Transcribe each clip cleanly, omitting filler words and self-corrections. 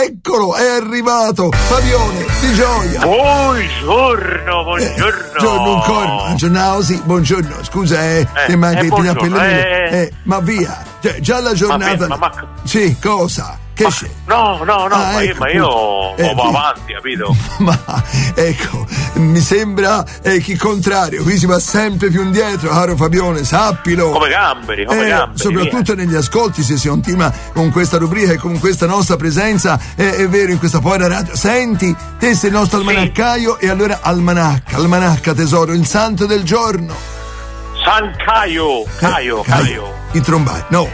eccolo, è arrivato Fabione Di Gioia. Buongiorno. Buongiorno, sì, buongiorno, scusa, ma via, cioè, già la giornata. Sì, cosa? Che c'è? No, ma io vado via. avanti, capito? Ma ecco, mi sembra che il contrario, qui si va sempre più indietro, caro Fabione, sappilo. Come gamberi. Soprattutto negli ascolti, se si continua con questa rubrica e con questa nostra presenza, è vero, in questa povera radio. Senti, te sei il nostro almanaccaio, e allora almanacca tesoro, il santo del giorno. San Caio. I trombai. No,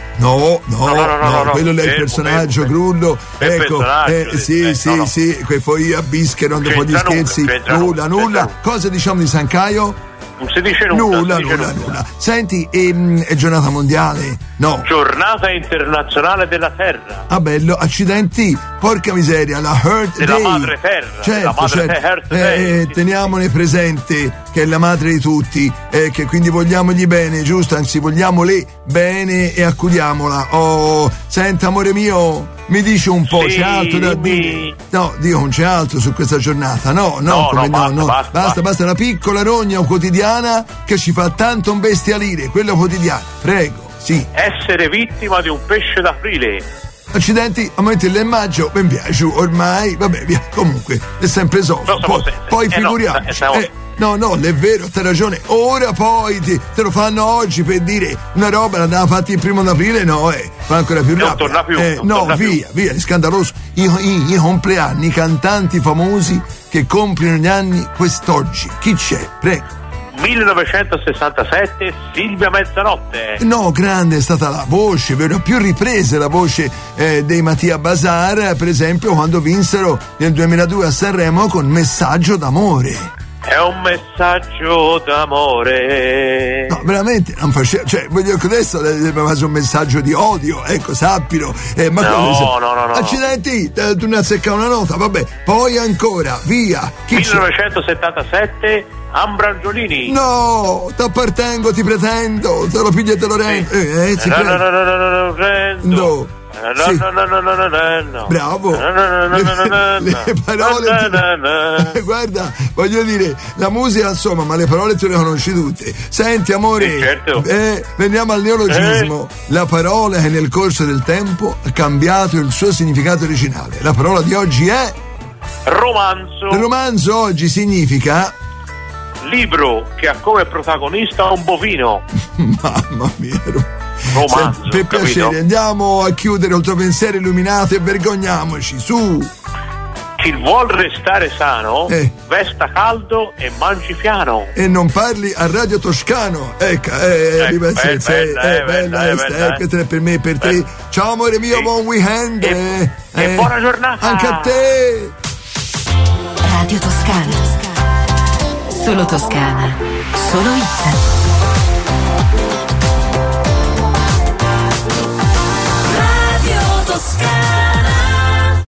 quello è il personaggio Grullo. Ecco, sì, quei foi a bischero, non po' di scherzi. Nulla. Cosa diciamo di San Caio? Non si dice nulla. Senti, è giornata mondiale? No. Giornata internazionale della terra. Ah, bello, accidenti, porca miseria, la Earth Day. Della madre terra. Certo. Earth Day. Teniamone presente che è la madre di tutti, che quindi vogliamogli bene, giusto? Anzi, vogliamole bene e accudiamola. Oh, senta, amore mio, mi dice un po', c'è altro da dire? No, Dio, non c'è altro su questa giornata. No. Basta, una piccola rogna quotidiana che ci fa tanto imbestialire, quella quotidiana. Prego, sì. Essere vittima di un pesce d'aprile. Accidenti, a momenti il maggio, ben via, giù, ormai, vabbè, via, comunque, è sempre solo. Poi figuriamoci. No, è vero, t'hai ragione. Ora poi te lo fanno oggi per dire una roba, l'avevamo fatta il 1 aprile, fa ancora più rabbia. Non torna più. Via, è scandaloso. I compleanni, i cantanti famosi che compiono gli anni quest'oggi. Chi c'è? Prego. 1967, Silvia Mezzanotte. No, grande è stata la voce, vero? Più riprese la voce dei Mattia Bazar, per esempio, quando vinsero nel 2002 a Sanremo con Messaggio d'amore. È un messaggio d'amore. No, veramente non faceva, cioè, voglio che adesso abbiamo fatto un messaggio di odio, ecco, sappilo. No. Accidenti, tu ne azzecca una nota, vabbè. Poi ancora, via. 1977, Ambrangiolini. No, t'appartengo, ti pretendo, te lo piglio e te lo rendo. No. Bravo. Le parole guarda, voglio dire, la musica insomma, ma le parole tu le conosci tutte. Senti amore, sì, certo. Veniamo al neologismo. La parola che nel corso del tempo ha cambiato il suo significato originale. La parola di oggi è romanzo. Il romanzo oggi significa libro che ha come protagonista un bovino. Mamma mia. Romanzo, per piacere, capito? Andiamo a chiudere il tuo pensiero illuminato e vergogniamoci, su. Chi vuol restare sano, vesta caldo e mangi piano. E non parli a Radio Toscano. Ecco, bella. Questa è per me e per te. Ciao amore mio, buon weekend. E buona giornata. Anche a te. Radio Toscana. Solo Toscana. Solo hit. Toscana.